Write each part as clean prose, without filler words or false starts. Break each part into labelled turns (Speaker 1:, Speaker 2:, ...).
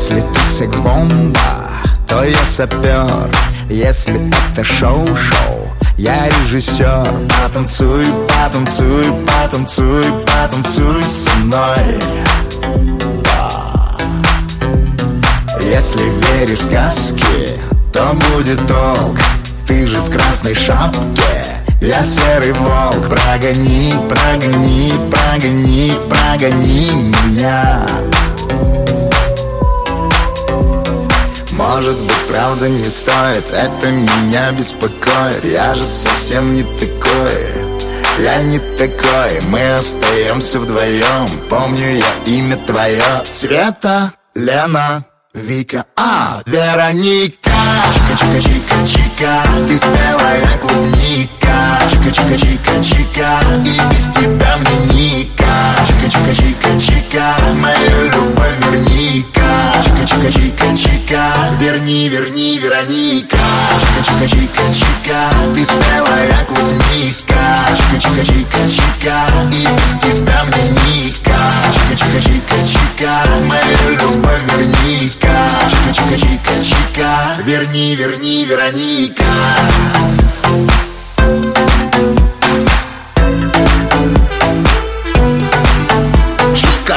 Speaker 1: Если ты секс-бомба, то я сапер. Если это шоу-шоу, я режиссер. Потанцуй, потанцуй, потанцуй, потанцуй со мной. Если веришь в сказки, то будет толк. Ты же в красной шапке, я серый волк. Прогони, прогони, прогони, прогони меня. Может быть, правда не стоит, это меня беспокоит. Я же совсем не такой, я не такой. Мы остаемся вдвоем, помню я имя твое. Света, Лена, Вика, Вероника. Чика-чика-чика-чика, ты спелая клубника. Чика-чика-чика-чика, и без тебя мне ника. Чика-чика-чика-чика, мою любовь верни-ка. Чика-чика-чика-чика, верни, верни, Вероника. Чика-чика-чика-чика, ты спелая клубника. Чика-чика-чика-чика, и без тебя мне ника. Чика-чика-чика-чика, мою любовь верни-ка. Чика-чика-чика-чика, верни, верни, Вероника. Чика.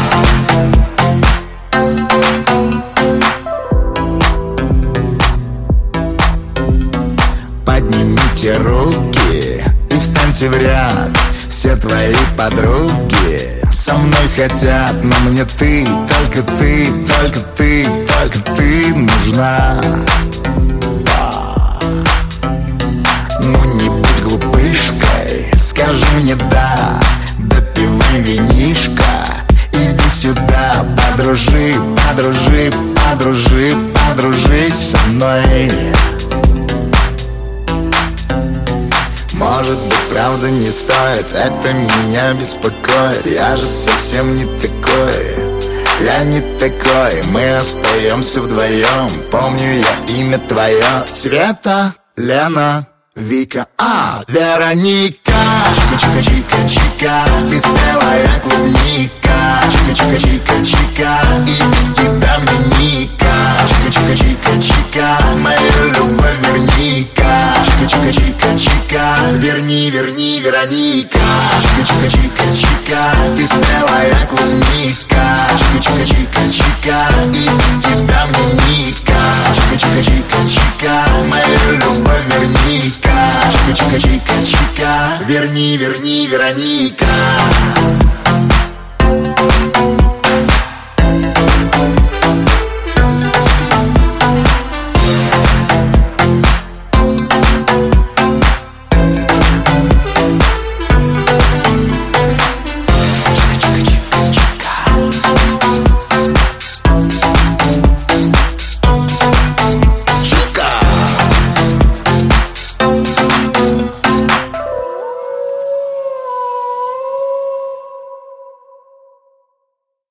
Speaker 1: Поднимите руки и встаньте в ряд. Все твои подруги со мной хотят, но мне ты, только ты, только ты, только ты нужна. Ну не будь глупышкой, скажи мне да. Допивай винишко, иди сюда. Подружи, подружи, подружи, подружись со мной. Может быть, правда не стоит, это меня беспокоит. Я же совсем не такой, я не такой. Мы остаемся вдвоем, помню я имя твое. Света, Лена, Вика, Вероника. Чика-чика-чика-чика, ты спелая клубника. Чика-чика-чика-чика, и без тебя мне ника. Чика-чика-чика-чика, мою любовь верни-ка. Чика-чика-чика-чика, верни, верни, Вероника. Чика-чика-чика-чика, ты спелая клубника. Чика-чика-чика-чика, и без тебя мне ника. Чика-чика-чика-чика, мою любовь верни-ка. Чика-чика-чика-чика, верни, верни, Вероника.